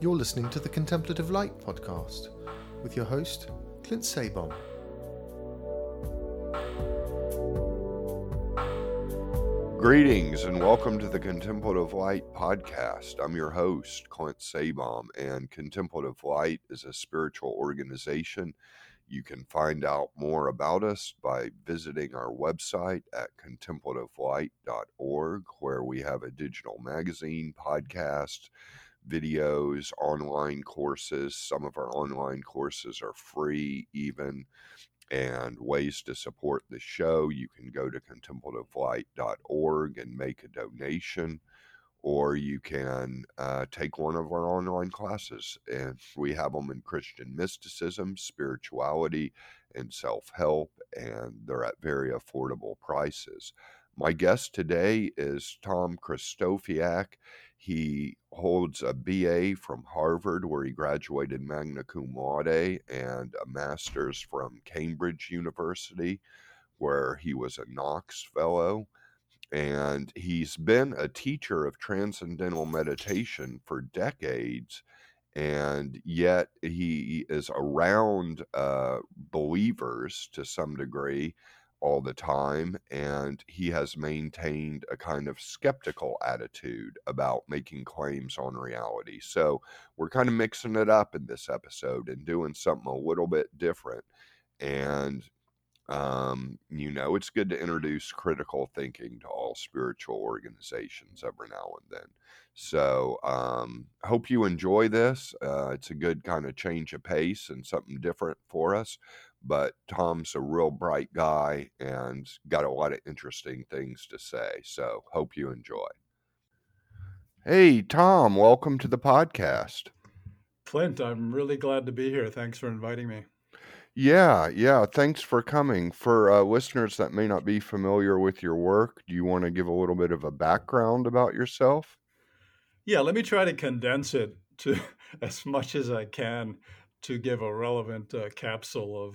You're listening to the Contemplative Light podcast with your host, Clint Sabom. Greetings and welcome to the Contemplative Light podcast. I'm your host, Clint Sabom, and Contemplative Light is a spiritual organization. You can find out more about us by visiting our website at contemplativelight.org, where we have a digital magazine, podcast, videos, online courses. Some of our online courses are free even, and ways to support the show. You can go to contemplativelight.org and make a donation, or you can take one of our online classes. And we have them in Christian mysticism, spirituality, and self-help, and they're at very affordable prices. My guest today is Tom Kristofiak. He holds a BA from Harvard, where he graduated magna cum laude, and a master's from Cambridge University, where he was a Knox Fellow. And he's been a teacher of transcendental meditation for decades, and yet he is around believers to some degree all the time, and he has maintained a kind of skeptical attitude about making claims on reality. So we're kind of mixing it up in this episode and doing something a little bit different. And it's good to introduce critical thinking to all spiritual organizations every now and then. So, hope you enjoy this. It's a good kind of change of pace and something different for us. But Tom's a real bright guy and got a lot of interesting things to say. So, hope you enjoy. Hey, Tom, welcome to the podcast. Clint, I'm really glad to be here. Thanks for inviting me. Yeah. Thanks for coming. For listeners that may not be familiar with your work, do you want to give a little bit of a background about yourself? Yeah, let me try to condense it to as much as I can to give a relevant capsule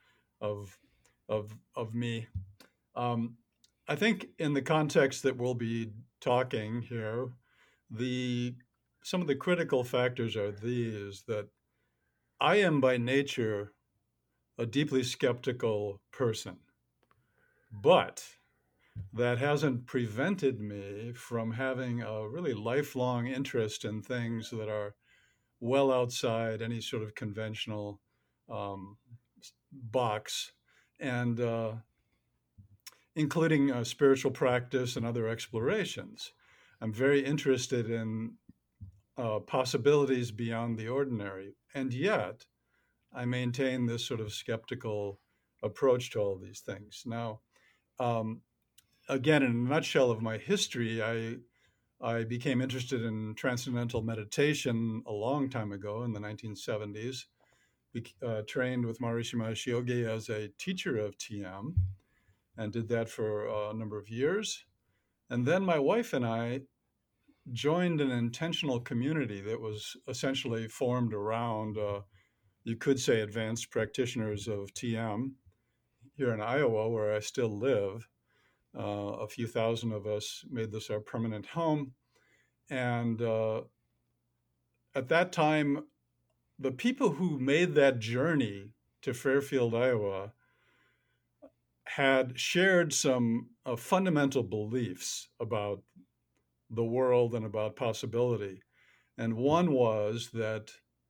of me. I think in the context that we'll be talking here, some of the critical factors are these: that I am by nature a deeply skeptical person, but that hasn't prevented me from having a really lifelong interest in things that are well outside any sort of conventional um, box, and including spiritual practice and other explorations. I'm very interested in possibilities beyond the ordinary, and yet I maintain this sort of skeptical approach to all these things. Now, um, again, in a nutshell of my history, I became interested in transcendental meditation a long time ago in the 1970s. Trained with Maharishi Mahesh Yogi as a teacher of TM, and did that for a number of years. And then my wife and I joined an intentional community that was essentially formed around, you could say, advanced practitioners of TM here in Iowa, where I still live. A few thousand of us made this our permanent home. And at that time, the people who made that journey to Fairfield, Iowa, had shared some fundamental beliefs about the world and about possibility. And one was that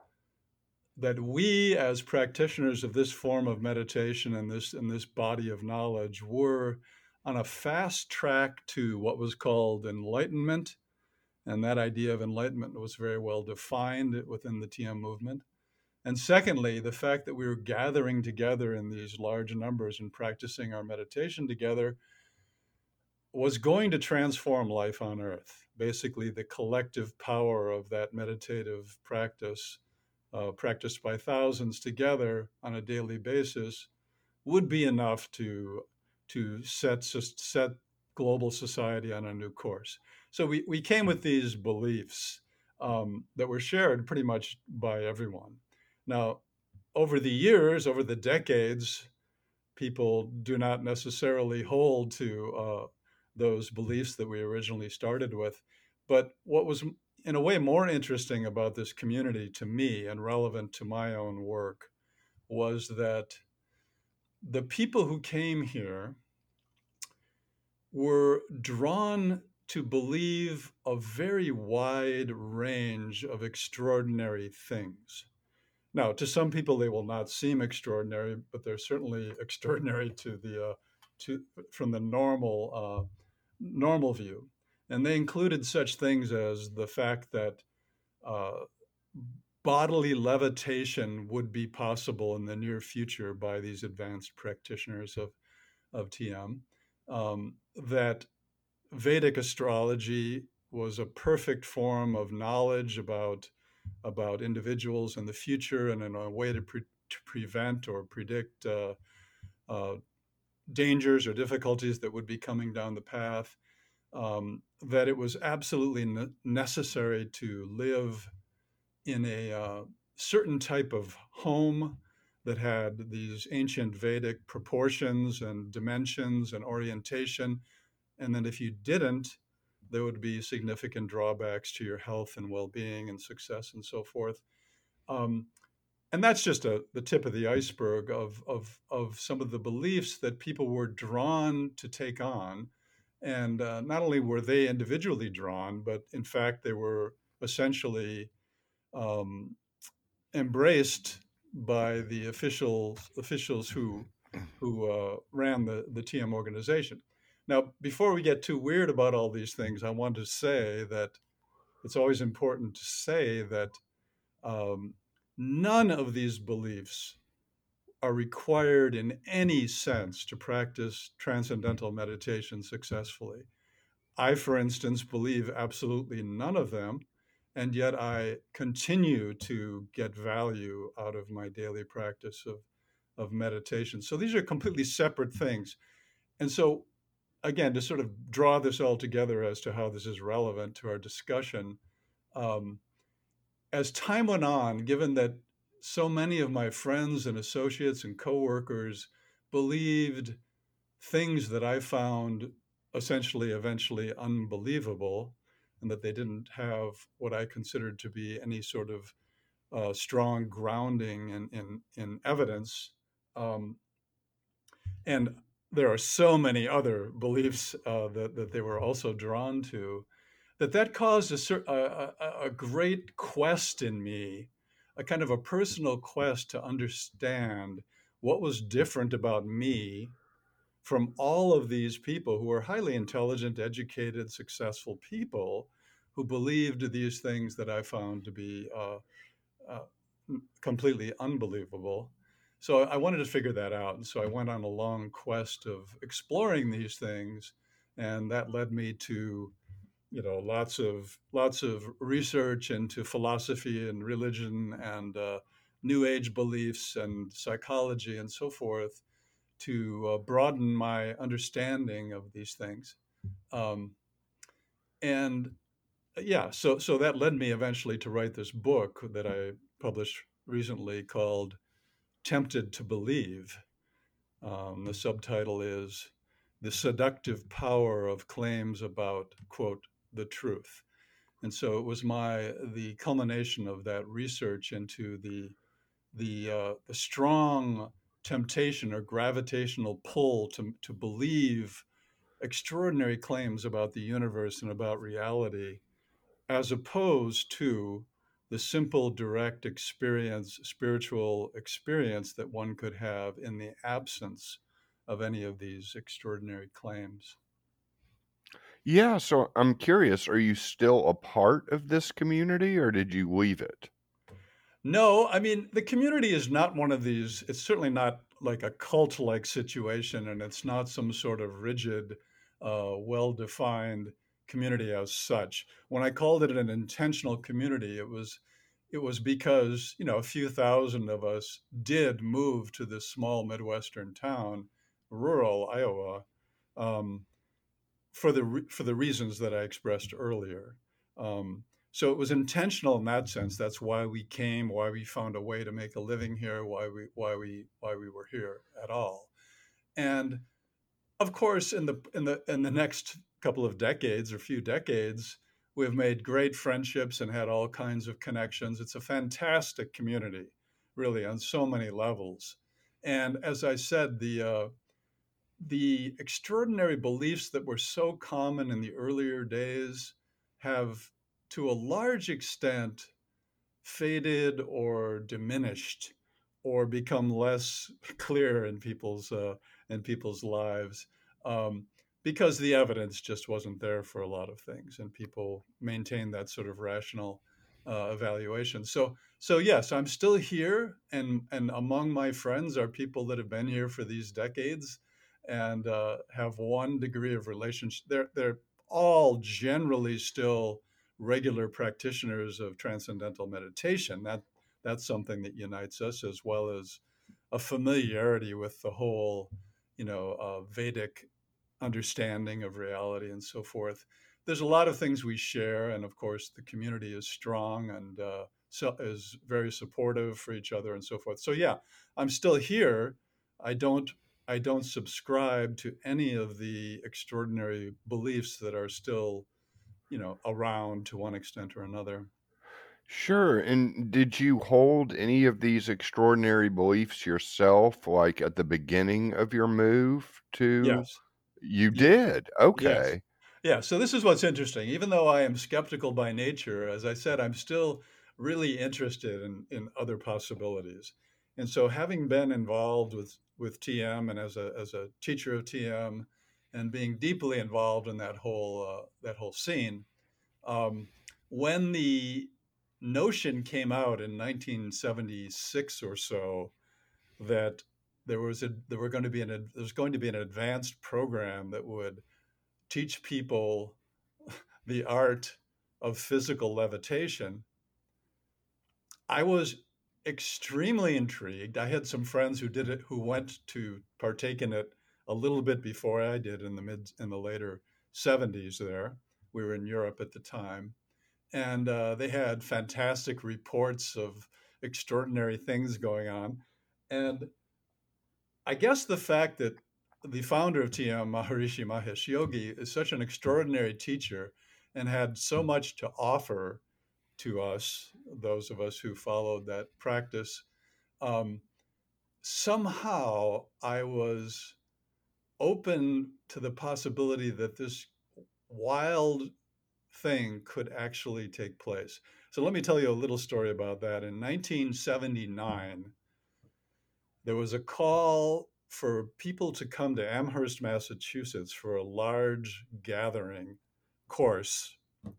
we, as practitioners of this form of meditation and this body of knowledge, were on a fast track to what was called enlightenment. And that idea of enlightenment was very well defined within the TM movement. And secondly, the fact that we were gathering together in these large numbers and practicing our meditation together was going to transform life on earth. Basically, the collective power of that meditative practice, practiced by thousands together on a daily basis, would be enough to set global society on a new course. So we came with these beliefs that were shared pretty much by everyone. Now, over the years, over the decades, people do not necessarily hold to those beliefs that we originally started with. But what was in a way more interesting about this community to me and relevant to my own work was that the people who came here were drawn to believe a very wide range of extraordinary things. Now, to some people, they will not seem extraordinary, but they're certainly extraordinary from the normal view. And they included such things as the fact that uh, bodily levitation would be possible in the near future by these advanced practitioners of TM, that Vedic astrology was a perfect form of knowledge about individuals in the future and in a way to prevent or predict uh, dangers or difficulties that would be coming down the path. That it was absolutely necessary to live in a certain type of home that had these ancient Vedic proportions and dimensions and orientation. And then if you didn't, there would be significant drawbacks to your health and well-being and success and so forth. And that's just the tip of the iceberg of some of the beliefs that people were drawn to take on. And not only were they individually drawn, but in fact, they were essentially embraced by the officials who ran the TM organization. Now, before we get too weird about all these things, I want to say that it's always important to say that none of these beliefs are required in any sense to practice transcendental meditation successfully. I, for instance, believe absolutely none of them, and yet I continue to get value out of my daily practice of meditation. So these are completely separate things. And so, again, to sort of draw this all together as to how this is relevant to our discussion, as time went on, given that so many of my friends and associates and coworkers believed things that I found essentially eventually unbelievable, and that they didn't have what I considered to be any sort of strong grounding in evidence. And there are so many other beliefs that they were also drawn to, that caused a great quest in me, a kind of a personal quest to understand what was different about me from all of these people who were highly intelligent, educated, successful people who believed these things that I found to be completely unbelievable. So I wanted to figure that out. And so I went on a long quest of exploring these things. And that led me to, lots of research into philosophy and religion and New Age beliefs and psychology and so forth to broaden my understanding of these things. And yeah, so that led me eventually to write this book that I published recently called Tempted to Believe. The subtitle is The Seductive Power of Claims About, quote, the Truth. And so it was the culmination of that research into the strong temptation or gravitational pull to believe extraordinary claims about the universe and about reality, as opposed to the simple, direct experience, spiritual experience that one could have in the absence of any of these extraordinary claims. Yeah, so I'm curious, are you still a part of this community or did you leave it? No, I mean, the community is not one of these, it's certainly not like a cult-like situation, and it's not some sort of rigid, well-defined community as such. When I called it an intentional community, it was because, a few thousand of us did move to this small Midwestern town, rural Iowa, for the reasons that I expressed earlier. So it was intentional in that sense. That's why we came, why we found a way to make a living here, why we were here at all. And of course, in the next couple of decades or few decades, We've made great friendships and had all kinds of connections. It's a fantastic community, really, on so many levels. And as I said, the extraordinary beliefs that were so common in the earlier days have, to a large extent, faded or diminished or become less clear in people's lives, um, because the evidence just wasn't there for a lot of things, and people maintain that sort of rational evaluation. So yes, I'm still here, and among my friends are people that have been here for these decades and have one degree of relationship. They're all generally still regular practitioners of transcendental meditation. That's something that unites us, as well as a familiarity with the whole, Vedic understanding of reality and so forth. There's a lot of things we share, and of course, the community is strong and is very supportive for each other and so forth. So yeah, I'm still here. I don't I don't subscribe to any of the extraordinary beliefs that are still, around to one extent or another. Sure. And did you hold any of these extraordinary beliefs yourself, like at the beginning of your move to? Yes. You Ye- did. Yes. Okay. Yeah. So this is what's interesting. Even though I am skeptical by nature, as I said, I'm still really interested in other possibilities. And so having been involved with TM and as a teacher of TM and being deeply involved in that whole scene, um, when the notion came out in 1976 or so that there was going to be an advanced program that would teach people the art of physical levitation, I was extremely intrigued. I had some friends who did it, who went to partake in it a little bit before I did in the later 70s there. We were in Europe at the time. And they had fantastic reports of extraordinary things going on. And I guess the fact that the founder of TM, Maharishi Mahesh Yogi, is such an extraordinary teacher and had so much to offer to us, those of us who followed that practice, um, somehow I was open to the possibility that this wild thing could actually take place. So let me tell you a little story about that. In 1979, there was a call for people to come to Amherst, Massachusetts for a large gathering course,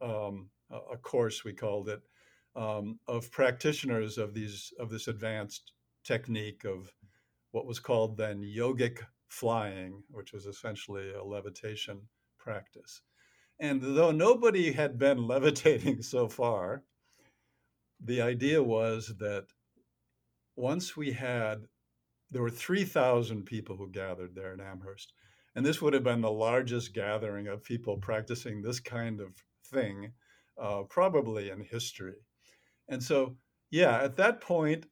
a course we called it, of practitioners of this advanced technique of what was called then yogic flying, which was essentially a levitation practice. And though nobody had been levitating so far, the idea was that once there were 3,000 people who gathered there in Amherst. And this would have been the largest gathering of people practicing this kind of thing, probably in history. And so, yeah, at that point,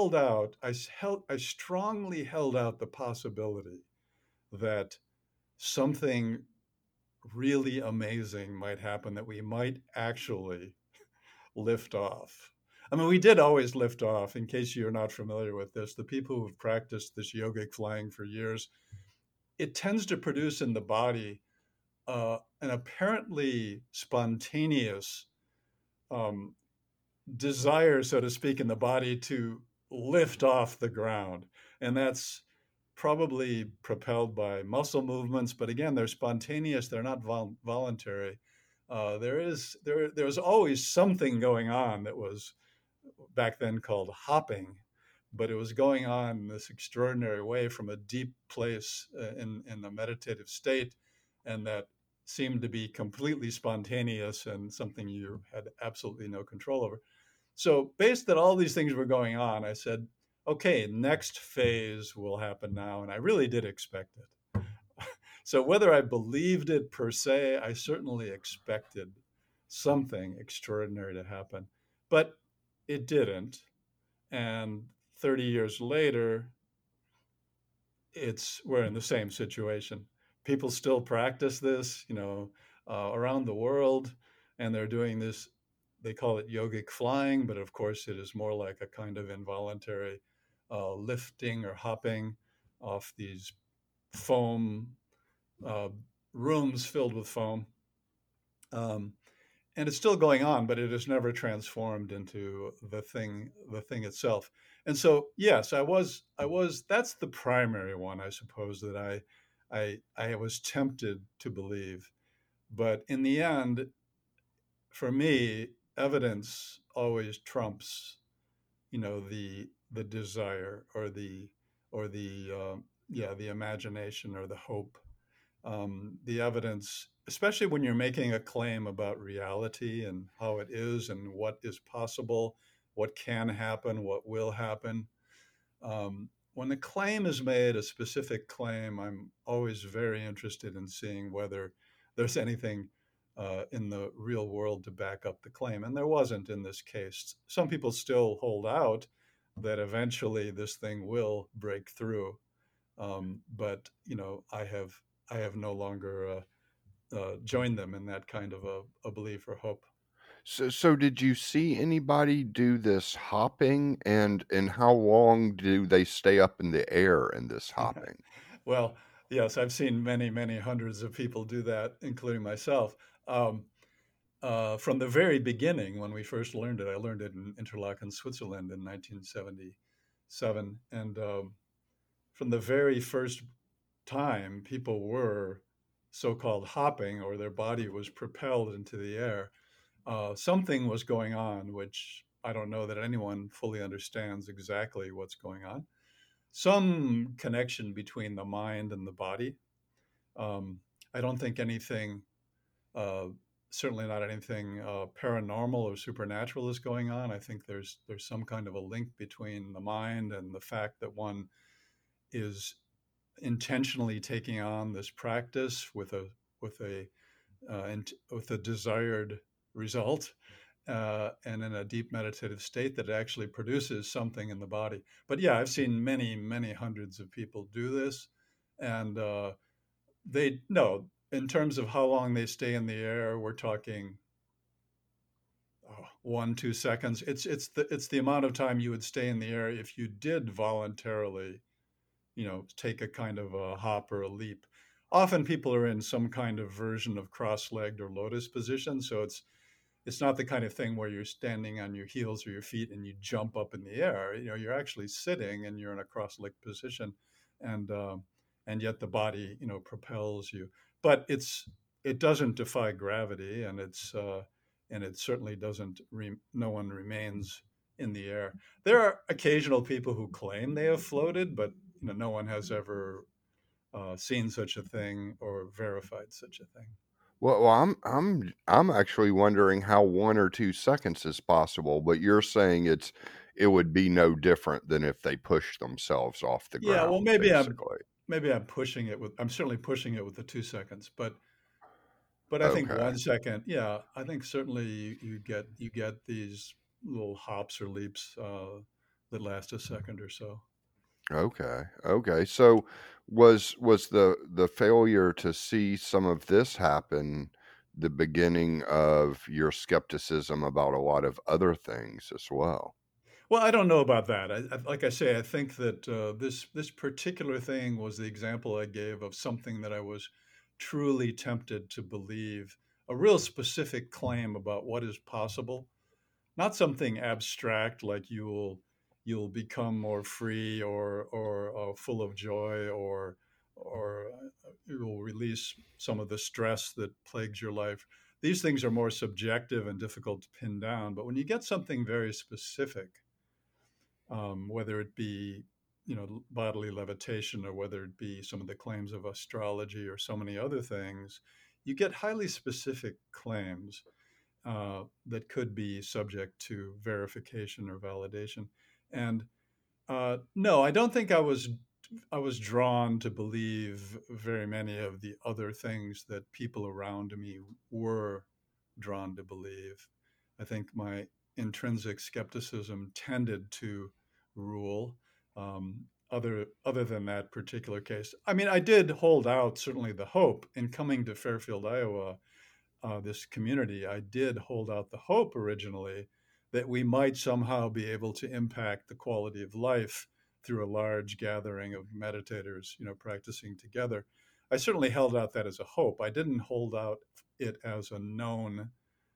I strongly held out the possibility that something really amazing might happen, that we might actually lift off. I mean, we did always lift off. In case you're not familiar with this, the people who have practiced this yogic flying for years, it tends to produce in the body an apparently spontaneous um, desire, so to speak, in the body to lift off the ground. And that's probably propelled by muscle movements, but again, they're spontaneous, they're not voluntary. There's always something going on that was back then called hopping, but it was going on in this extraordinary way from a deep place in a meditative state, and that seemed to be completely spontaneous and something you had absolutely no control over. So, based that all these things were going on, I said, okay, next phase will happen now. And I really did expect it. So, whether I believed it per se, I certainly expected something extraordinary to happen. But it didn't. And 30 years later, we're in the same situation. People still practice this, around the world, and they're doing this. They call it yogic flying, but of course it is more like a kind of involuntary lifting or hopping off these foam uh, rooms filled with foam. Um, and it's still going on, but it has never transformed into the thing itself. And so, yes, I was. That's the primary one, I suppose, that I was tempted to believe. But in the end, for me, evidence always trumps, the desire or the yeah, the imagination or the hope. The evidence, especially when you're making a claim about reality and how it is and what is possible, what can happen, what will happen. When the claim is made, a specific claim, I'm always very interested in seeing whether there's anything in the real world to back up the claim. And there wasn't in this case. Some people still hold out that eventually this thing will break through. But I have no longer joined them in that kind of a belief or hope. So did you see anybody do this hopping, and how long do they stay up in the air in this hopping? Well, yes, I've seen many, many hundreds of people do that, including myself. Um, from the very beginning, when we first learned it, I learned it in Interlaken, Switzerland in 1977. And from the very first time, people were so called hopping, or their body was propelled into the air. Something was going on, which I don't know that anyone fully understands exactly what's going on. Some connection between the mind and the body. Um, I don't think anything, uh, certainly not anything paranormal or supernatural is going on. I think there's some kind of a link between the mind and the fact that one is intentionally taking on this practice with a with a desired result, and in a deep meditative state that actually produces something in the body. But yeah, I've seen many, many hundreds of people do this, and they no. In terms of how long they stay in the air, we're talking 1, 2 seconds. It's the amount of time you would stay in the air if you did voluntarily, take a kind of a hop or a leap. Often people are in some kind of version of cross-legged or lotus position, so it's not the kind of thing where you're standing on your heels or your feet and you jump up in the air. You're actually sitting and you're in a cross-legged position, and and yet the body, propels you. But it doesn't defy gravity, and it certainly doesn't. No one remains in the air. There are occasional people who claim they have floated, but no one has ever seen such a thing or verified such a thing. Well, I'm actually wondering how 1 or 2 seconds is possible, but you're saying it would be no different than if they push themselves off the Yeah, well, ground, basically. maybe I'm pushing it with. I'm certainly pushing it with the 2 seconds, but I think Okay. 1 second. Yeah, I think certainly you get these little hops or leaps that last a second or so. Okay. Okay. So was the failure to see some of this happen the beginning of your skepticism about a lot of other things as well? Well, I don't know about that. Like I say, I think that this particular thing was the example I gave of something that I was truly tempted to believe, a real specific claim about what is possible, not something abstract like you'll become more free or full of joy or you will release some of the stress that plagues your life. These things are more subjective and difficult to pin down. But when you get something very specific, whether it be bodily levitation or whether it be some of the claims of astrology or so many other things, you get highly specific claims that could be subject to verification or validation. And no, I don't think I was drawn to believe very many of the other things that people around me were drawn to believe. I think my intrinsic skepticism tended to rule. Other than that particular case, I mean, I did hold out certainly the hope in coming to Fairfield, Iowa. this community, I did hold out the hope originally that we might somehow be able to impact the quality of life through a large gathering of meditators, practicing together. I certainly held out that as a hope. I didn't hold out it as a known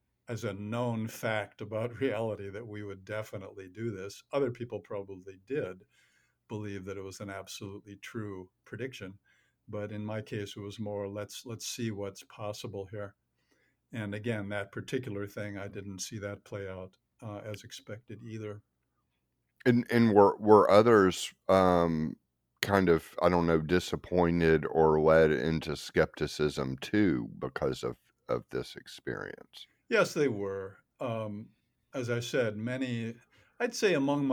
fact about reality that we would definitely do this. Other people probably did believe that it was an absolutely true prediction, but in my case, it was more let's see what's possible here. And again, that particular thing, I didn't see that play out as expected either. And were others kind of, I don't know, disappointed or led into skepticism too because of this experience? Yes, they were. As I said, many, I'd say among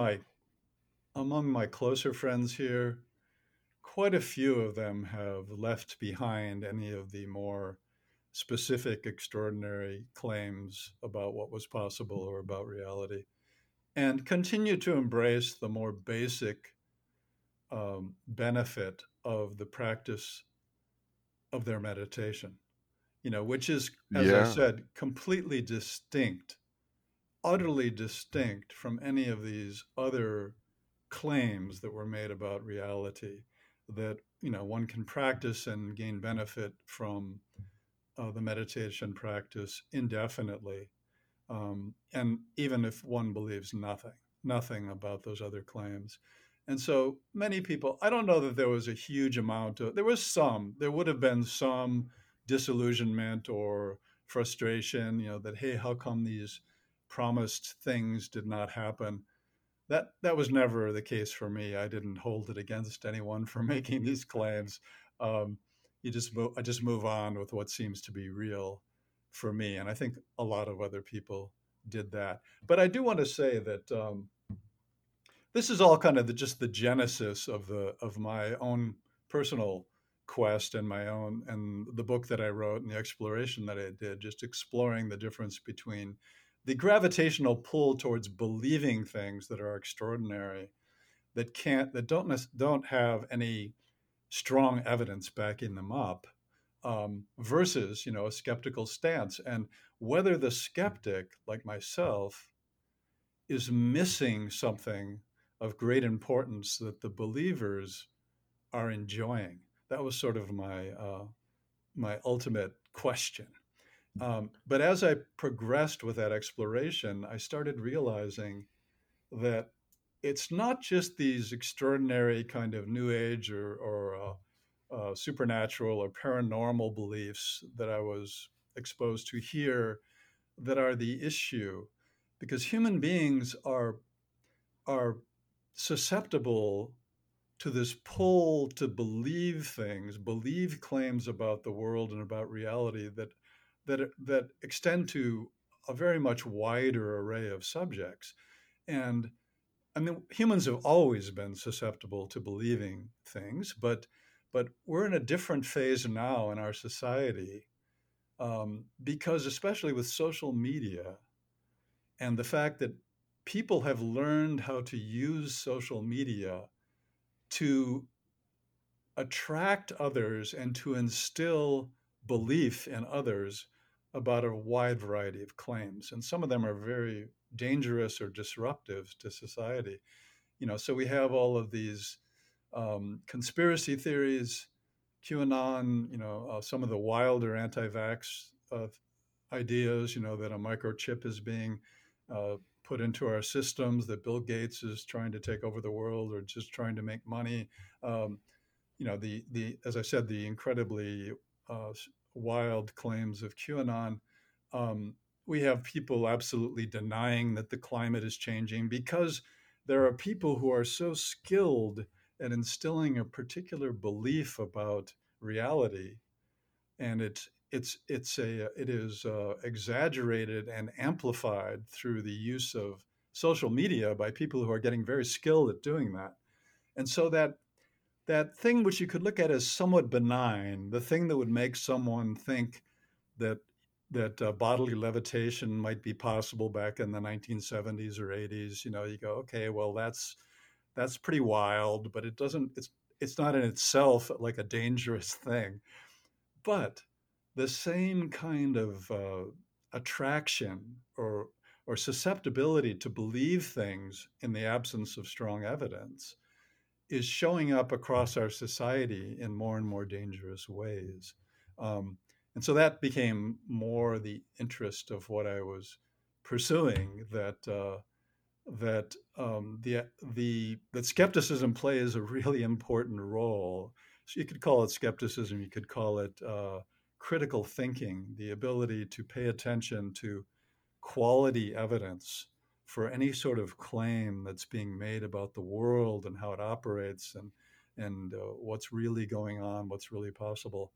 my closer friends here, quite a few of them have left behind any of the more specific, extraordinary claims about what was possible or about reality, and continue to embrace the more basic benefit of the practice of their meditation, which is, as I said, completely distinct, utterly distinct from any of these other claims that were made about reality, that one can practice and gain benefit from the meditation practice indefinitely, and even if one believes nothing about those other claims. And so many people, I don't know that there was a huge amount of, there would have been some disillusionment or frustration, that, hey, how come these promised things did not happen? That was never the case for me. I didn't hold it against anyone for making these claims. I just move on with what seems to be real for me, and I think a lot of other people did that. But I do want to say that this is all kind of just the genesis of my own personal quest and the book that I wrote and the exploration that I did, just exploring the difference between the gravitational pull towards believing things that are extraordinary, that don't have any strong evidence backing them up, versus a skeptical stance, and whether the skeptic, like myself, is missing something of great importance that the believers are enjoying. That was sort of my ultimate question. But as I progressed with that exploration, I started realizing that it's not just these extraordinary kind of New Age or supernatural or paranormal beliefs that I was exposed to here that are the issue, because human beings are susceptible to this pull to believe claims about the world and about reality that extend to a very much wider array of subjects. And I mean, humans have always been susceptible to believing things, but we're in a different phase now in our society, because especially with social media and the fact that people have learned how to use social media to attract others and to instill belief in others about a wide variety of claims. And some of them are very dangerous or disruptive to society. So we have all of these conspiracy theories, QAnon, some of the wilder anti-vax ideas, that a microchip is being put into our systems, that Bill Gates is trying to take over the world or just trying to make money. As I said, the incredibly wild claims of QAnon. We have people absolutely denying that the climate is changing because there are people who are so skilled at instilling a particular belief about reality, and it is exaggerated and amplified through the use of social media by people who are getting very skilled at doing that. And so that thing which you could look at as somewhat benign, the thing that would make someone think that bodily levitation might be possible back in the 1970s or 80s, you go, okay, well, that's pretty wild, but it's not in itself like a dangerous thing. But the same kind of attraction or susceptibility to believe things in the absence of strong evidence is showing up across our society in more and more dangerous ways. And so that became more the interest of what I was pursuing. That skepticism plays a really important role. So you could call it skepticism. You could call it critical thinking, the ability to pay attention to quality evidence for any sort of claim that's being made about the world and how it operates and what's really going on, what's really possible.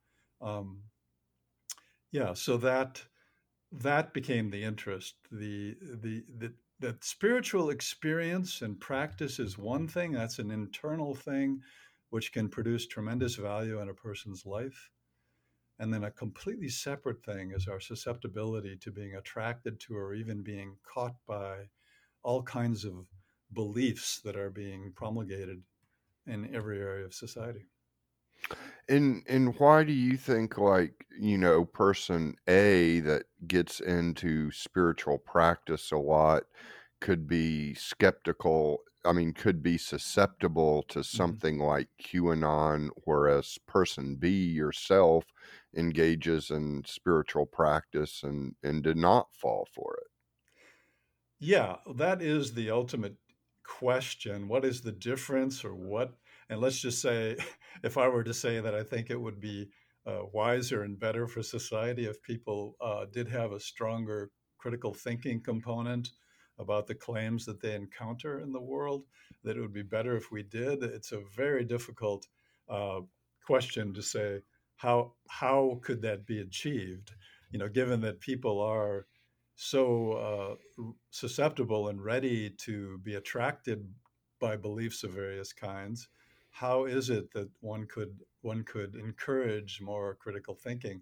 So that became the interest. That spiritual experience and practice is one thing. That's an internal thing, which can produce tremendous value in a person's life. And then a completely separate thing is our susceptibility to being attracted to or even being caught by all kinds of beliefs that are being promulgated in every area of society. And why do you think, like, person A that gets into spiritual practice a lot could be skeptical, could be susceptible to something like QAnon, whereas person B, yourself, engages in spiritual practice and did not fall for it? Yeah, that is the ultimate question. What is the difference, or what? And let's just say, if I were to say that I think it would be wiser and better for society if people did have a stronger critical thinking component about the claims that they encounter in the world, that it would be better if we did. It's a very difficult question to say how could that be achieved, given that people are so susceptible and ready to be attracted by beliefs of various kinds. How is it that one could encourage more critical thinking?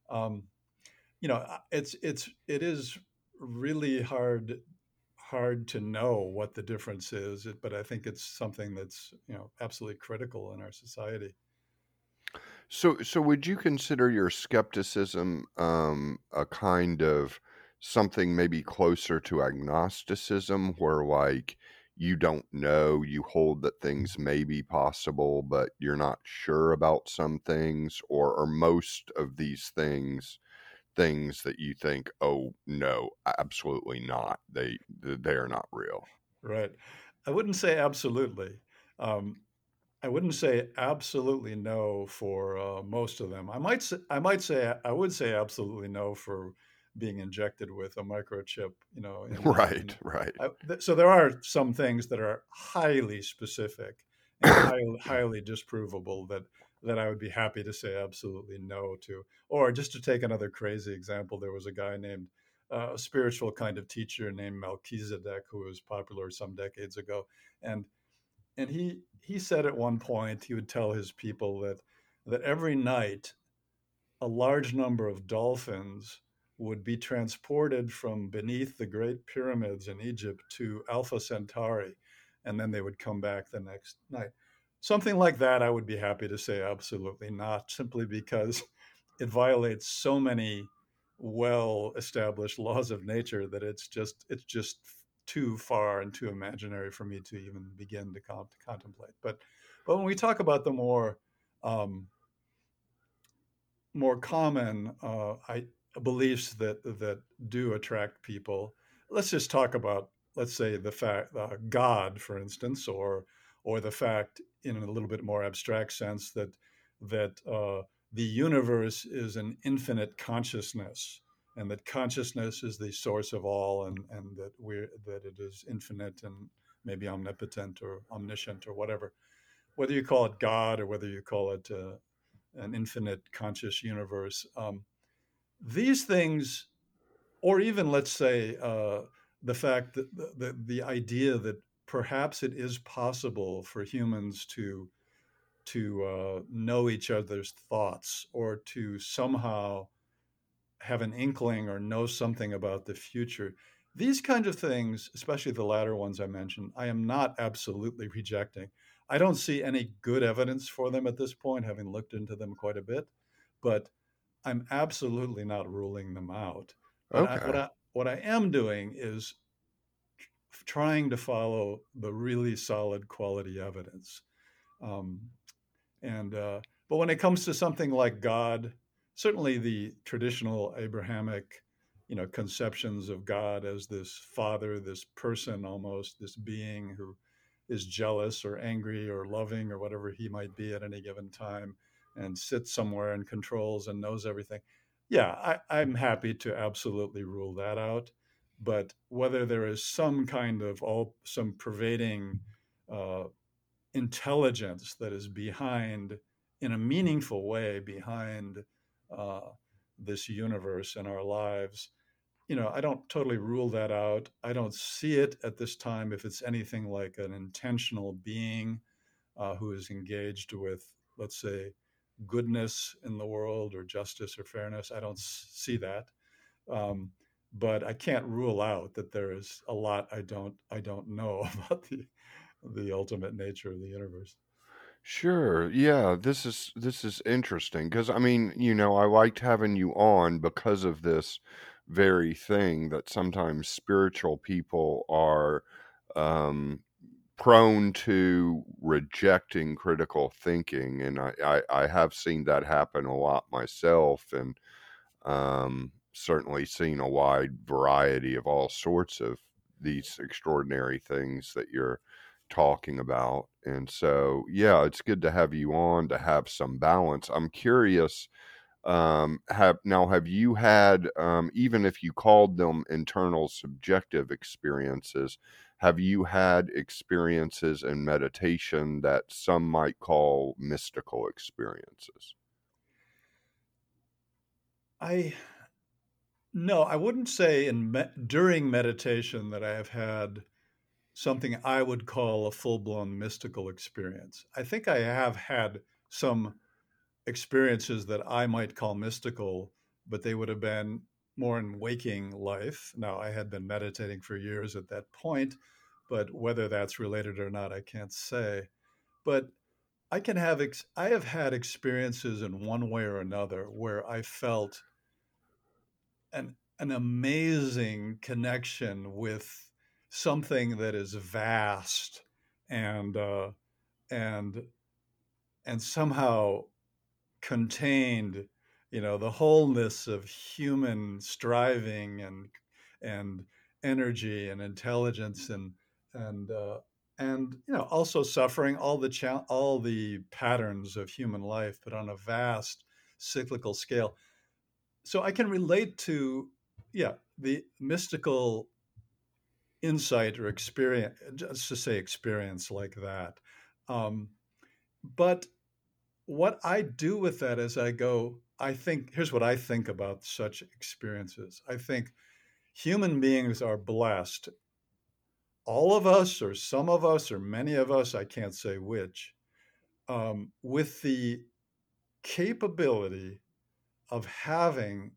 It is really hard to know what the difference is, but I think it's something that's absolutely critical in our society. So would you consider your skepticism a kind of something maybe closer to agnosticism, where like you don't know, you hold that things may be possible, but you're not sure about some things, or are most of these things that you think, oh no, absolutely not, they are not real? Right. I wouldn't say absolutely. Um, I wouldn't say absolutely no for most of them. I would say absolutely no for being injected with a microchip. Right. So there are some things that are highly specific and highly disprovable that I would be happy to say absolutely no to. Or just to take another crazy example, there was a guy named a spiritual kind of teacher named Melchizedek who was popular some decades ago, and he said at one point he would tell his people that every night a large number of dolphins would be transported from beneath the Great Pyramids in Egypt to Alpha Centauri, and then they would come back the next night. Something like that, I would be happy to say absolutely not, simply because it violates so many well-established laws of nature that it's just too far and too imaginary for me to even begin to contemplate. But when we talk about the more common beliefs that do attract people, let's just talk about, let's say, the fact God, for instance, or the fact in a little bit more abstract sense that the universe is an infinite consciousness, and that consciousness is the source of all, and that it is infinite and maybe omnipotent or omniscient or whatever. Whether you call it God or whether you call it an infinite conscious universe, these things, or even let's say the fact that the idea that perhaps it is possible for humans to know each other's thoughts, or to somehow have an inkling or know something about the future. These kinds of things, especially the latter ones I mentioned, I am not absolutely rejecting. I don't see any good evidence for them at this point, having looked into them quite a bit. But I'm absolutely not ruling them out. But Okay. what I am doing is trying to follow the really solid quality evidence. Um, and but when it comes to something like God, certainly the traditional Abrahamic, conceptions of God as this father, this person, almost this being who is jealous or angry or loving or whatever he might be at any given time, and sits somewhere and controls and knows everything. Yeah, I'm happy to absolutely rule that out. But whether there is some kind of some pervading uh, intelligence that is behind, in a meaningful way, behind uh, this universe and our lives, I don't totally rule that out. I don't see it at this time if it's anything like an intentional being who is engaged with, let's say, goodness in the world or justice or fairness. I don't see that. Um, but I can't rule out that there is a lot I don't know about the ultimate nature of the universe. Sure. Yeah, this is interesting because I mean, I liked having you on because of this very thing that sometimes spiritual people are um prone to rejecting critical thinking, and I have seen that happen a lot myself, and certainly seen a wide variety of all sorts of these extraordinary things that you're talking about. And so, yeah, it's good to have you on to have some balance. I'm curious, have you had, even if you called them internal subjective experiences, have you had experiences in meditation that some might call mystical experiences? I No, I wouldn't say during meditation that I have had something I would call a full-blown mystical experience. I think I have had some experiences that I might call mystical, but they would have been more in waking life. Now, I had been meditating for years at that point, but whether that's related or not, I can't say. But I have had experiences in one way or another where I felt an amazing connection with something that is vast and and and somehow contained, the wholeness of human striving and energy and intelligence and and also suffering, all the patterns of human life, but on a vast cyclical scale. So I can relate to, yeah, the mystical insight or experience, just to say experience like that. Um, but what I do with that as I go, I think, here's what I think about such experiences. I think human beings are blessed, all of us, or some of us, or many of us, I can't say which, with the capability of having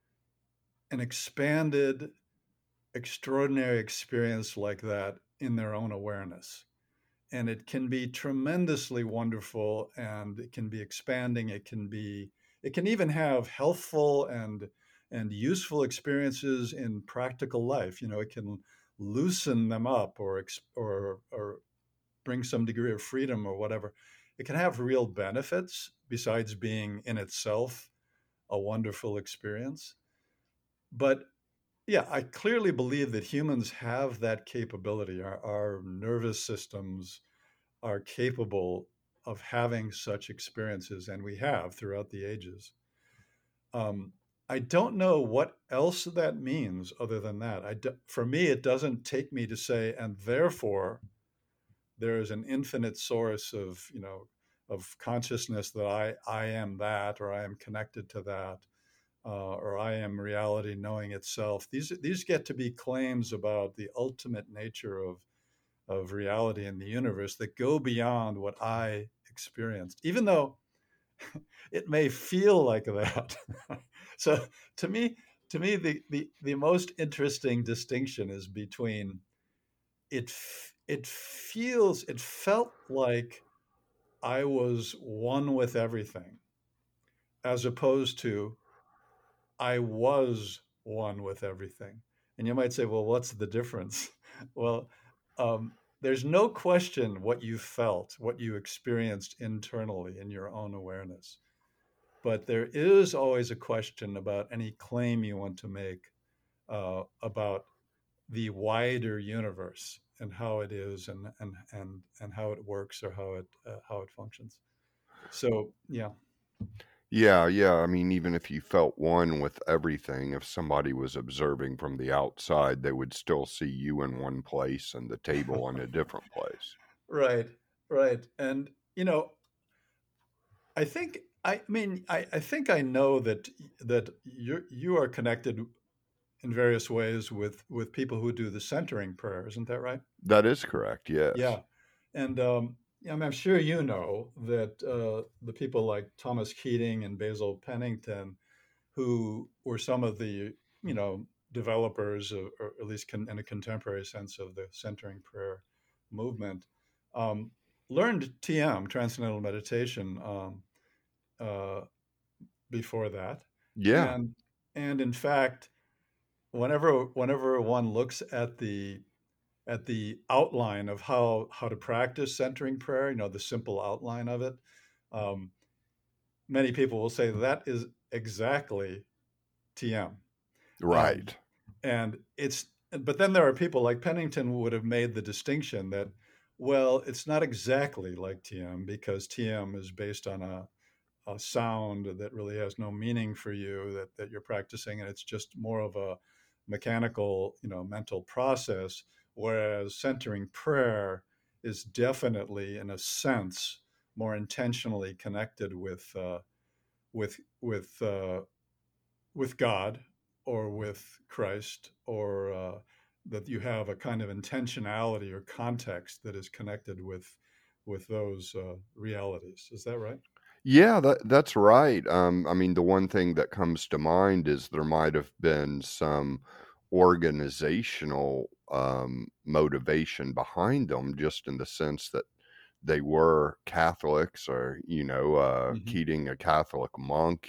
an expanded, extraordinary experience like that in their own awareness. And it can be tremendously wonderful, and it can be expanding. It can even have healthful and useful experiences in practical life. It can loosen them up, or bring some degree of freedom or whatever. It can have real benefits besides being in itself a wonderful experience. But yeah, I clearly believe that humans have that capability. Our nervous systems are capable of having such experiences, and we have throughout the ages. Um, I don't know what else that means other than that. For me, it doesn't take me to say, and therefore there is an infinite source of consciousness that I am that, or I am connected to that, or I am reality knowing itself. These get to be claims about the ultimate nature of reality in the universe that go beyond what I experienced, even though it may feel like that. So to me, the most interesting distinction is between it felt like I was one with everything, as opposed to I was one with everything. And you might say, well, what's the difference? Well, there's no question what you felt, what you experienced internally in your own awareness. But there is always a question about any claim you want to make about the wider universe and how it is and how it works or how it functions. So yeah. Yeah, yeah. I mean, even if you felt one with everything, if somebody was observing from the outside, they would still see you in one place and the table in a different place. Right, right. And I think I know that you are connected in various ways with people who do the centering prayer, isn't that right? That is correct, yes. Yeah. And I'm sure you know that the people like Thomas Keating and Basil Pennington, who were some of the developers, or at least in a contemporary sense, of the centering prayer movement, um, learned TM, Transcendental Meditation, uh, before that, Yeah, and in fact, whenever one looks at the outline of how to practice centering prayer, the simple outline of it, um, many people will say that is exactly TM. Um, right. and but then there are people like Pennington who would have made the distinction that, well, it's not exactly like TM because TM is based on a sound that really has no meaning for you that you're practicing, and it's just more of a mechanical, mental process. Whereas centering prayer is definitely, in a sense, more intentionally connected with with uh, with God or with Christ, or that you have a kind of intentionality or context that is connected with those realities. Is that right? Yeah, that's right. I mean, the one thing that comes to mind is there might have been some organizational motivation behind them, just in the sense that they were Catholics, or Hmm. Keating, a Catholic monk.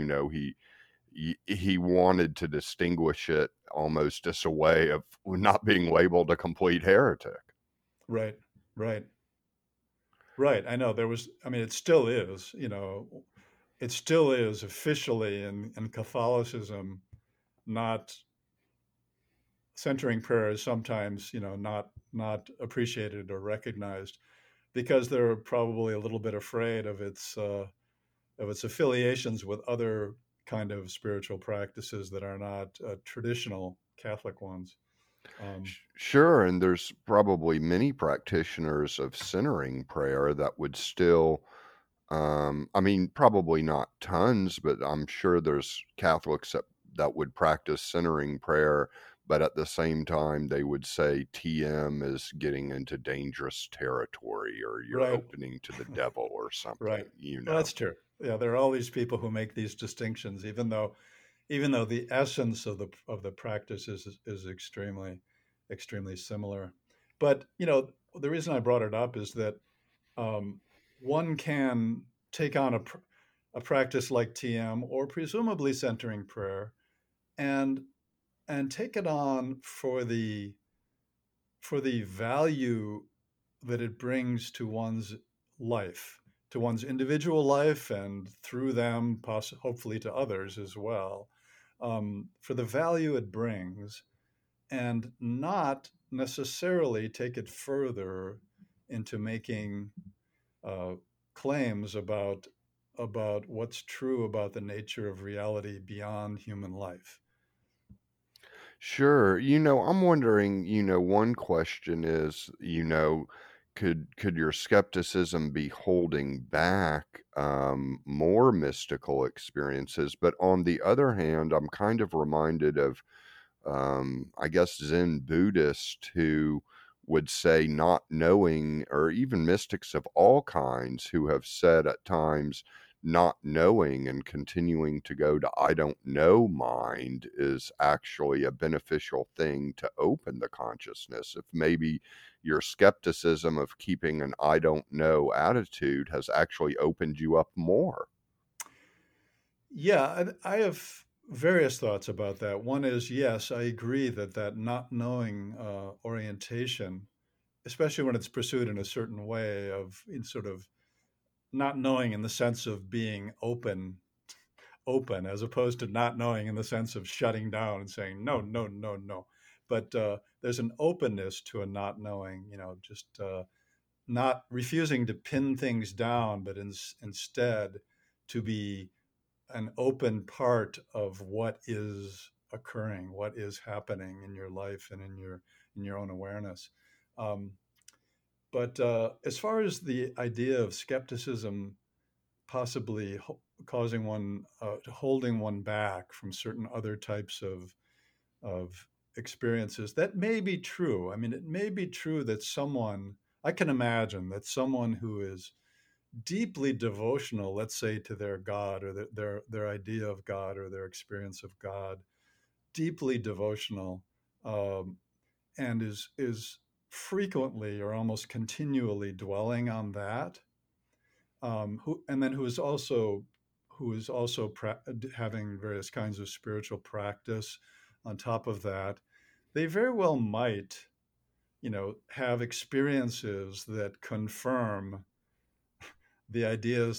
He wanted to distinguish it almost as a way of not being labeled a complete heretic. Right, right. Right. I know there was, I mean, it still is, it still is officially in Catholicism, not centering prayer is sometimes, not appreciated or recognized because they're probably a little bit afraid of its affiliations with other kind of spiritual practices that are not traditional Catholic ones. Um, Sure, and there's probably many practitioners of centering prayer that would still, I mean, probably not tons, but I'm sure there's Catholics that would practice centering prayer, but at the same time, they would say TM is getting into dangerous territory, or you're right. opening to the devil or something, Right. Well, that's true. Yeah, there are all these people who make these distinctions, even though the essence of the practice is extremely similar. But the reason I brought it up is that um, one can take on a practice like TM or presumably centering prayer and take it on for the value that it brings to one's life, to one's individual life, and through them, hopefully to others as well, for the value it brings, and not necessarily take it further into making uh, claims about what's true about the nature of reality beyond human life. Sure. I'm wondering, one question is, could your skepticism be holding back more mystical experiences? But on the other hand, I'm kind of reminded of, I guess, Zen Buddhists who would say not knowing, or even mystics of all kinds who have said at times not knowing and continuing to go to I don't know mind is actually a beneficial thing to open the consciousness. If maybe your skepticism of keeping an I don't know attitude has actually opened you up more. Yeah, I have. various thoughts about that. One is, yes, I agree that not knowing orientation, especially when it's pursued in a certain way of in sort of not knowing in the sense of being open, as opposed to not knowing in the sense of shutting down and saying no, no, no, no. But there's an openness to a not knowing, just not refusing to pin things down, but instead to be an open part of what is occurring, what is happening in your life and in your own awareness. Um, but as far as the idea of skepticism possibly causing one, holding one back from certain other types of experiences, that may be true. I mean, it may be true that I can imagine that someone who is deeply devotional, let's say to their God or their idea of God or their experience of God, deeply devotional, um, and is frequently or almost continually dwelling on that, who is also having various kinds of spiritual practice on top of that, they very well might, have experiences that confirm the ideas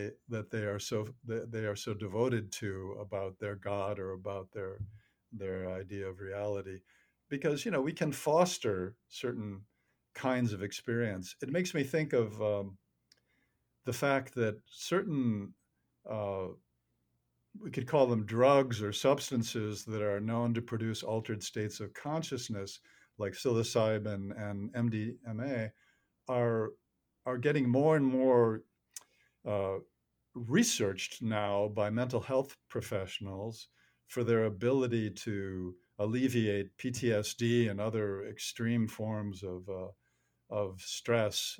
that they are so devoted to about their God or about their idea of reality, because we can foster certain kinds of experience. It makes me think of the fact that certain uh, we could call them drugs or substances that are known to produce altered states of consciousness, like psilocybin and MDMA, are are getting more and more uh, researched now by mental health professionals for their ability to alleviate PTSD and other extreme forms of stress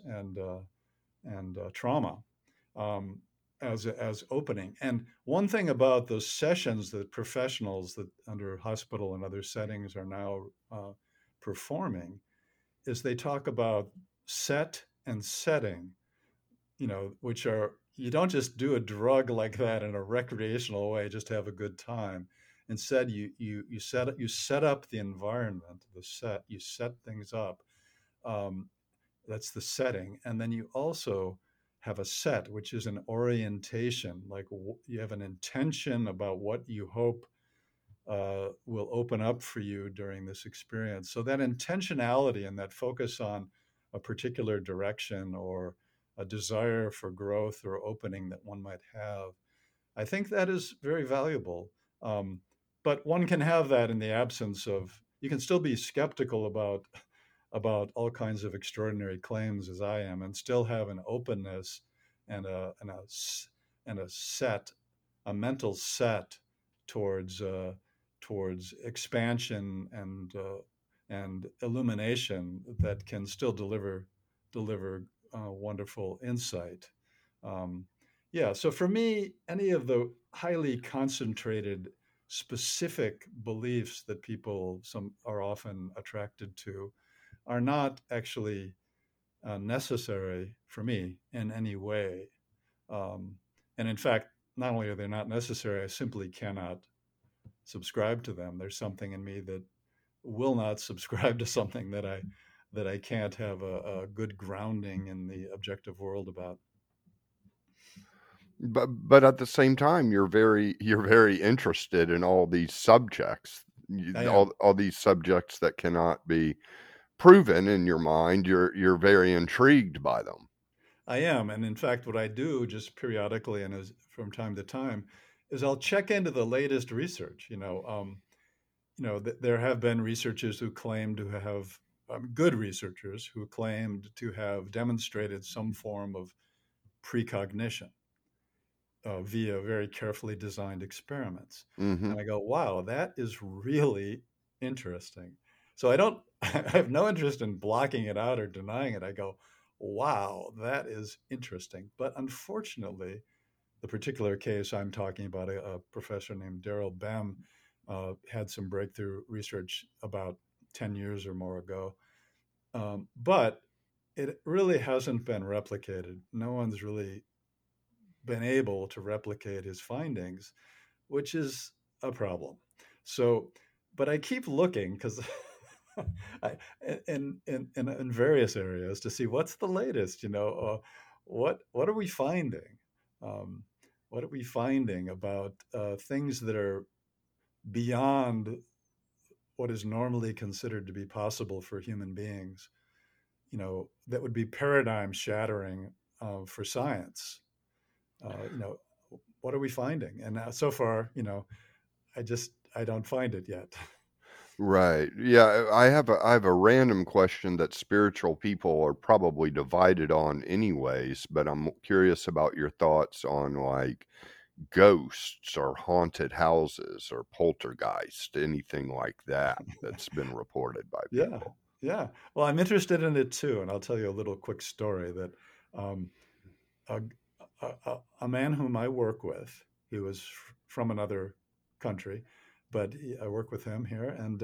and trauma, um, as opening. And one thing about those sessions that professionals that under hospital and other settings are now performing is they talk about set and setting, which are, you don't just do a drug like that in a recreational way just to have a good time. Instead, you set up the environment, you set things up. Um, that's the setting, and then you also have a set, which is an orientation. Like you have an intention about what you hope will open up for you during this experience. So that intentionality and that focus on a particular direction or a desire for growth or opening that one might have, I think that is very valuable. Um, but one can have that in the absence of. You can still be skeptical about all kinds of extraordinary claims, as I am, and still have an openness and a mental set towards expansion and illumination that can still deliver wonderful insight. Um, yeah. So for me, any of the highly concentrated, specific beliefs that people some are often attracted to are not actually necessary for me in any way. Um, and in fact, not only are they not necessary, I simply cannot subscribe to them. There's something in me that will not subscribe to something that I can't have a good grounding in the objective world about. But at the same time, you're very interested in all these subjects, I am. all these subjects that cannot be proven in your mind. You're very intrigued by them. I am. And in fact, what I do just periodically and from time to time is I'll check into the latest research. There have been researchers who claim to have good researchers who claimed to have demonstrated some form of precognition via very carefully designed experiments. Mm-hmm. And I go, wow, that is really interesting. So I have no interest in blocking it out or denying it. I go, wow, that is interesting. But unfortunately, the particular case I'm talking about, a professor named Daryl Bem, had some breakthrough research about 10 years or more ago. But it really hasn't been replicated. No one's really been able to replicate his findings, which is a problem. So, but I keep looking because I, in various areas to see what's the latest. What are we finding? Um, what are we finding about things that are beyond what is normally considered to be possible for human beings? That would be paradigm shattering for science. What are we finding? And so far, I don't find it yet. Right. Yeah, I have a random question that spiritual people are probably divided on anyways, but I'm curious about your thoughts on like ghosts or haunted houses or poltergeist, anything like that that's been reported by Yeah, people. yeah. Well, I'm interested in it too, and I'll tell you a little quick story that um, a, a man whom I work with, he was from another country, but I work with him here, and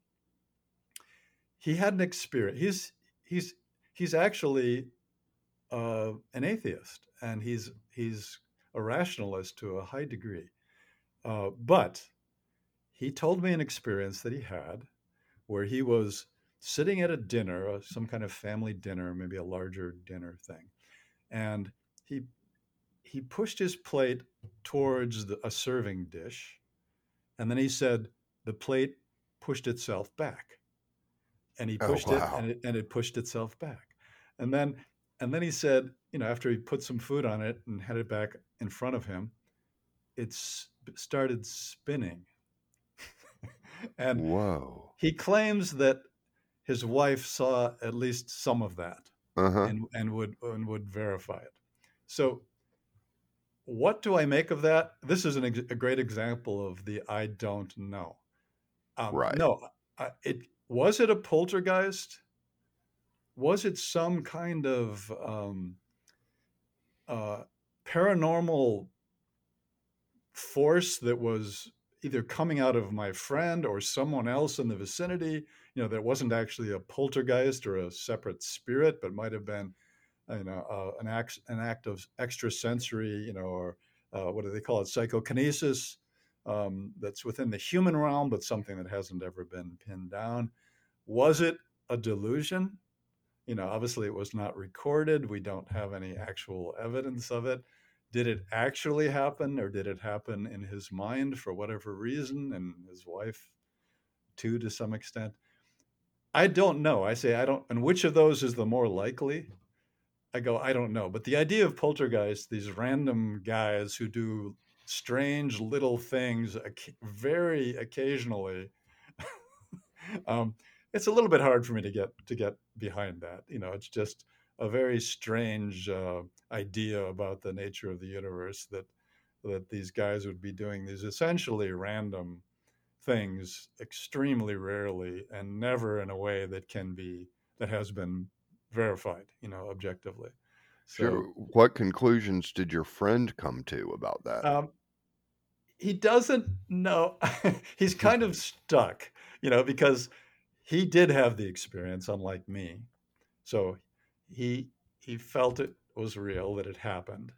he had an experience. He's he's actually an atheist, and he's a rationalist to a high degree. But he told me an experience that he had where he was sitting at a dinner, some kind of family dinner, maybe a larger dinner thing, and he he pushed his plate towards a serving dish, and then he said the plate pushed itself back, and he Oh, pushed it, wow. and it pushed itself back, and then he said, after he put some food on it and had it back in front of him, it started spinning, and Whoa. he claims that his wife saw at least some of that Uh-huh. and would verify it. So what do I make of that? This is a great example of the I don't know. Right. No, was it a poltergeist? Was it some kind of uh, paranormal force that was either coming out of my friend or someone else in the vicinity? That wasn't actually a poltergeist or a separate spirit, but might have been an act of extrasensory, or what do they call it, psychokinesis, that's within the human realm, but something that hasn't ever been pinned down. Was it a delusion? Obviously it was not recorded. We don't have any actual evidence of it. Did it actually happen, or did it happen in his mind for whatever reason, and his wife too, to some extent? I don't know. I say I don't. And which of those is the more likely? I go, I don't know. But the idea of poltergeist, these random guys who do strange little things very occasionally, um, it's a little bit hard for me to get behind that. It's just a very strange idea about the nature of the universe, that these guys would be doing these essentially random things extremely rarely, and never in a way that has been verified, objectively. So Sure. What conclusions did your friend come to about that? um, he doesn't know. He's kind of stuck, because he did have the experience, unlike me. So he he felt it was real, that it happened,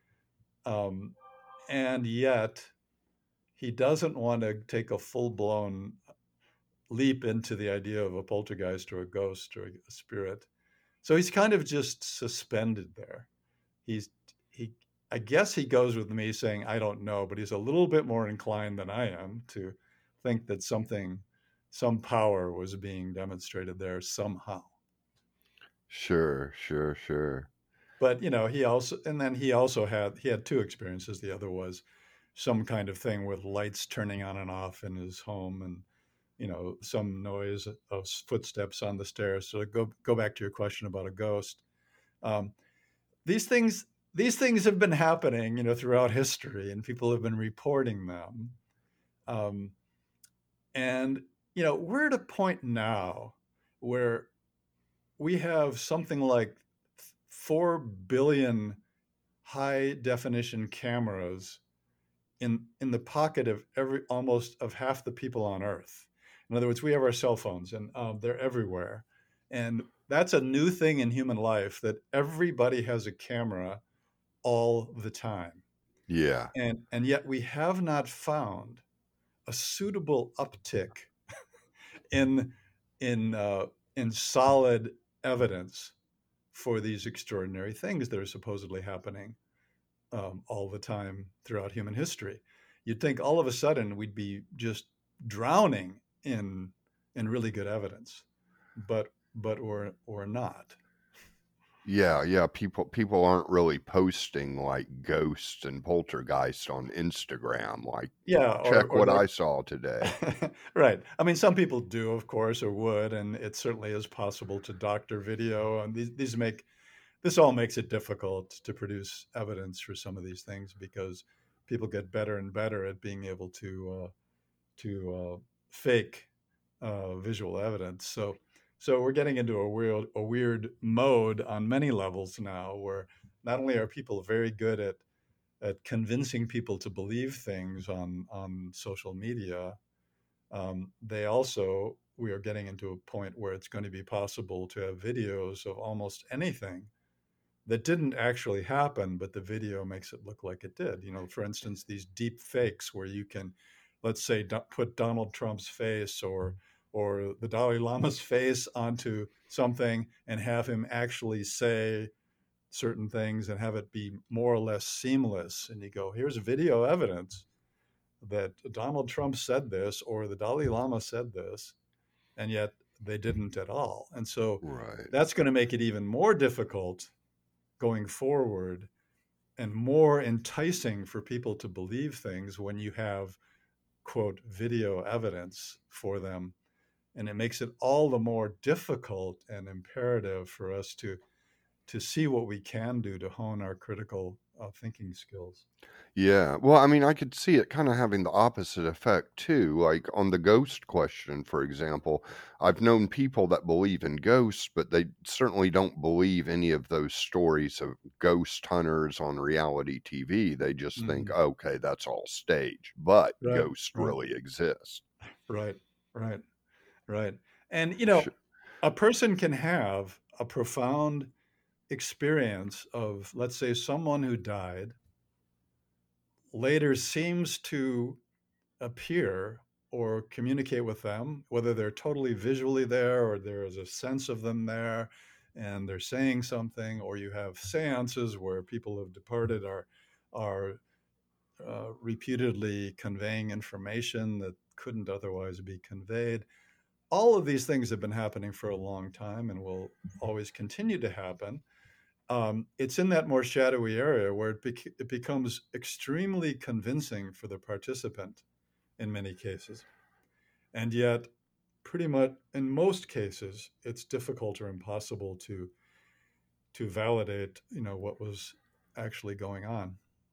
um, and yet he doesn't want to take a full blown leap into the idea of a poltergeist or a ghost or a spirit. So he's kind of just suspended there. He's he I guess he goes with me saying I don't know, but he's a little bit more inclined than I am to think that some power was being demonstrated there somehow. Sure, sure, sure. But he had two experiences. The other was some kind of thing with lights turning on and off in his home, and some noise of footsteps on the stairs. So go back to your question about a ghost. Um, these things have been happening, throughout history, and people have been reporting them. Um, and we're at a point now where we have something like 4 billion high definition cameras in the pocket of almost of half the people on Earth. In other words, we have our cell phones, and they're everywhere, and that's a new thing in human life, that everybody has a camera all the time. Yeah. And yet we have not found a suitable uptick in in in solid evidence for these extraordinary things that are supposedly happening all the time throughout human history. You'd think all of a sudden we'd be just drowning in really good evidence, but we're not. Yeah. People aren't really posting like ghosts and poltergeists on Instagram. Like, Yeah, check or what I they're saw today. right. I mean, some people do, of course, or would, and it certainly is possible to doctor video. And this all makes it difficult to produce evidence for some of these things because people get better and better at being able to fake visual evidence. So we're getting into a weird mode on many levels now, where not only are people very good at convincing people to believe things on social media, we are getting into a point where it's going to be possible to have videos of almost anything that didn't actually happen, but the video makes it look like it did. For instance, these deep fakes where you can, let's say, put Donald Trump's face or the Dalai Lama's face onto something and have him actually say certain things and have it be more or less seamless. And you go, here's video evidence that Donald Trump said this or the Dalai Lama said this, and yet they didn't at all. And so Right. that's going to make it even more difficult going forward and more enticing for people to believe things when you have, quote, video evidence for them. And it makes it all the more difficult and imperative for us to see what we can do to hone our critical thinking skills. Yeah. Well, I mean, I could see it kind of having the opposite effect too. Like on the ghost question, for example, I've known people that believe in ghosts, but they certainly don't believe any of those stories of ghost hunters on reality TV. They just think, okay, that's all stage, but ghosts really exist. Right. And, Sure. a person can have a profound experience of, let's say, someone who died later seems to appear or communicate with them, whether they're totally visually there or there is a sense of them there and they're saying something, or you have seances where people who have departed are reputedly conveying information that couldn't otherwise be conveyed. All of these things have been happening for a long time and will always continue to happen. It's in that more shadowy area where it becomes extremely convincing for the participant in many cases. And yet, pretty much in most cases, it's difficult or impossible to validate, what was actually going on.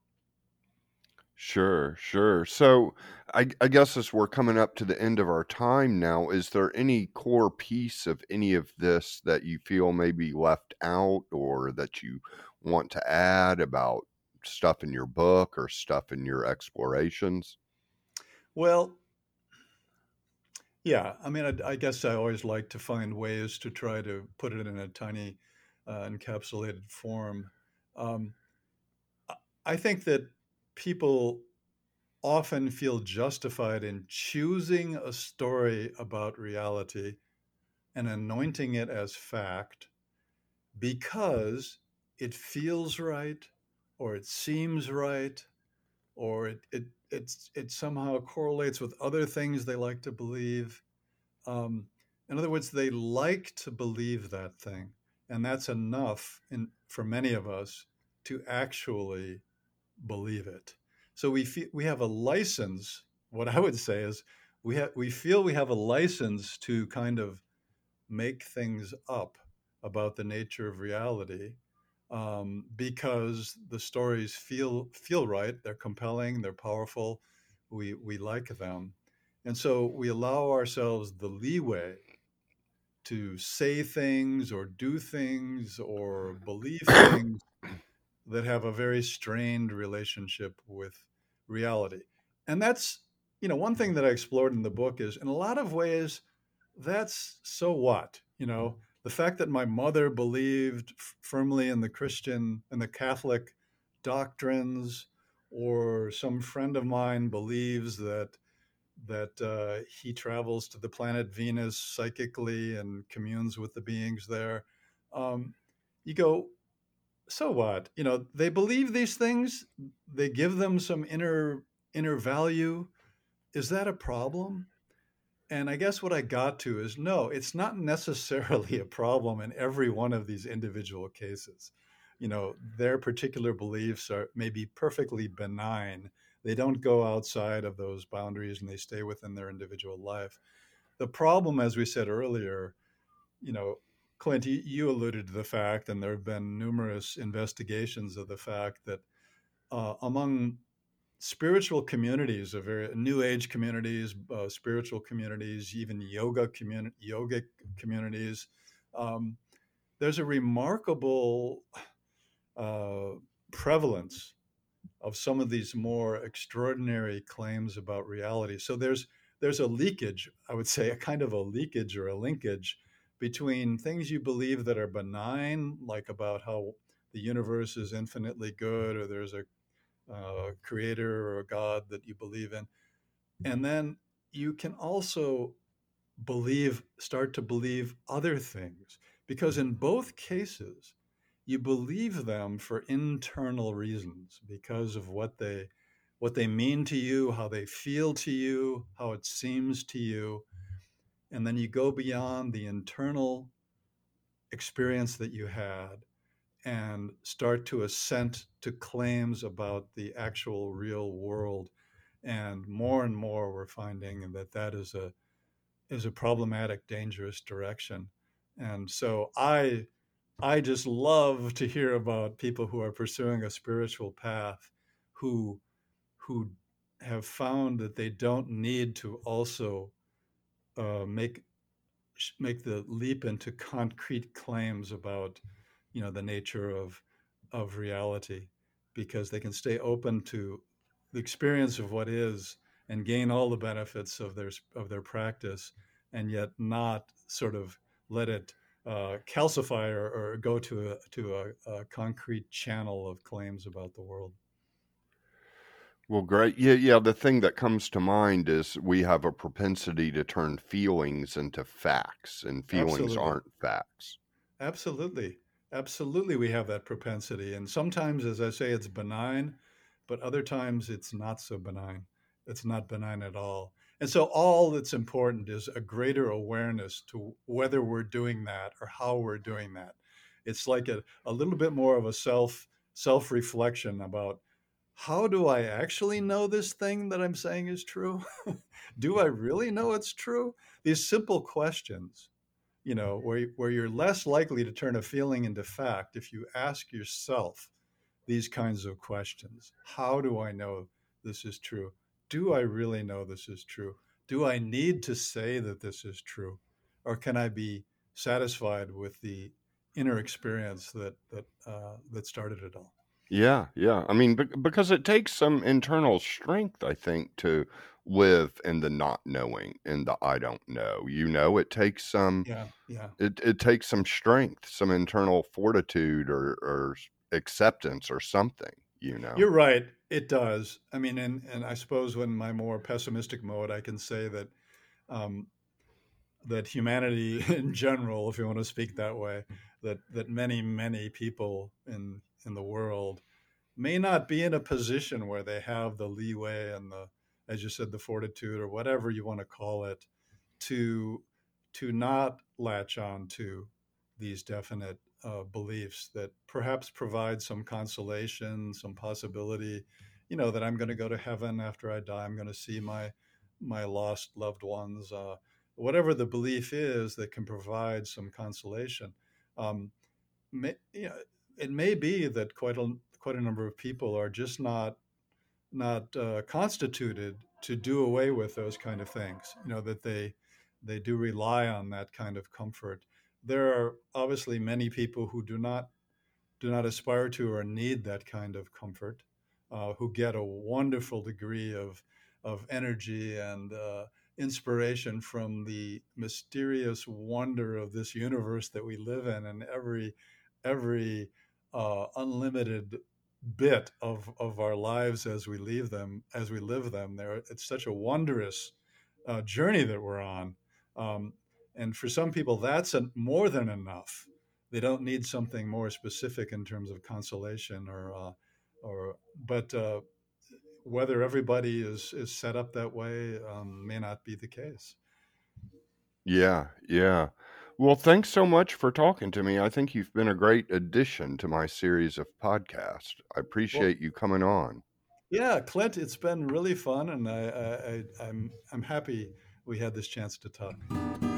Sure. So I guess as we're coming up to the end of our time now, is there any core piece of any of this that you feel maybe left out or that you want to add about stuff in your book or stuff in your explorations? Well, yeah, I mean, I guess I always like to find ways to try to put it in a tiny encapsulated form. Um, I think that people often feel justified in choosing a story about reality and anointing it as fact because it feels right or it seems right or it somehow correlates with other things they like to believe. In other words, they like to believe that thing, and that's enough for many of us to actually believe it. So we have a license. What I would say is we feel we have a license to kind of make things up about the nature of reality because the stories feel right. They're compelling. They're powerful. We like them, and so we allow ourselves the leeway to say things or do things or believe things that have a very strained relationship with reality. And that's, one thing that I explored in the book is in a lot of ways, that's so what? The fact that my mother believed firmly in the Christian and the Catholic doctrines, or some friend of mine believes that he travels to the planet Venus psychically and communes with the beings there. You go, so what? They believe these things. They give them some inner value. Is that a problem? And I guess what I got to is no, it's not necessarily a problem in every one of these individual cases. Their particular beliefs are maybe perfectly benign. They don't go outside of those boundaries and they stay within their individual life. The problem, as we said earlier, you know, Clint, you alluded to the fact, and there have been numerous investigations of the fact that among spiritual communities, of very new age communities, spiritual communities, even yogic communities, um, there's a remarkable uh, prevalence of some of these more extraordinary claims about reality. So there's a leakage, I would say, a kind of a leakage or a linkage between things you believe that are benign, like about how the universe is infinitely good, or there's a creator or a God that you believe in. And then you can also start to believe other things, because in both cases, you believe them for internal reasons because of what they mean to you, how they feel to you, how it seems to you. And then you go beyond the internal experience that you had and start to assent to claims about the actual real world. And more we're finding that is a problematic, dangerous direction. And so I just love to hear about people who are pursuing a spiritual path who who have found that they don't need to also make the leap into concrete claims about the nature of reality, because they can stay open to the experience of what is and gain all the benefits of their practice, and yet not sort of let it calcify or go to a concrete channel of claims about the world. Well, great. Yeah. The thing that comes to mind is we have a propensity to turn feelings into facts, and feelings Absolutely. aren't facts. Absolutely. Absolutely, we have that propensity. And sometimes, as I say, it's benign, but other times it's not so benign. It's not benign at all. And so, all that's important is a greater awareness to whether we're doing that or how we're doing that. It's like a little bit more of a self reflection about, how do I actually know this thing that I'm saying is true? Do I really know it's true? These simple questions, where you're less likely to turn a feeling into fact if you ask yourself these kinds of questions. How do I know this is true? Do I really know this is true? Do I need to say that this is true? Or can I be satisfied with the inner experience that started it all? Yeah. I mean, because it takes some internal strength, I think, to live in the not knowing, in the I don't know. It takes some. Yeah, yeah. It takes some strength, some internal fortitude, or acceptance, or something. You're right. It does. I mean, and I suppose in my more pessimistic mode, I can say um, that humanity in general, if you want to speak that way, that many people in the world may not be in a position where they have the leeway and as you said, the fortitude or whatever you want to call it, to not latch on to these definite beliefs that perhaps provide some consolation, some possibility, that I'm going to go to heaven after I die. I'm going to see my lost loved ones. Whatever the belief is that can provide some consolation. Um, it may be that quite a number of people are just not constituted to do away with those kind of things. That they do rely on that kind of comfort. There are obviously many people who do not aspire to or need that kind of comfort, who get a wonderful degree of energy and inspiration from the mysterious wonder of this universe that we live in, and every unlimited bit of our lives as we live them. There, it's such a wondrous journey that we're on. And for some people, that's more than enough. They don't need something more specific in terms of consolation, but whether everybody is set up that way may not be the case. Yeah, yeah. Well, thanks so much for talking to me. I think you've been a great addition to my series of podcasts. I appreciate you coming on. Yeah, Clint, it's been really fun, and I'm happy we had this chance to talk.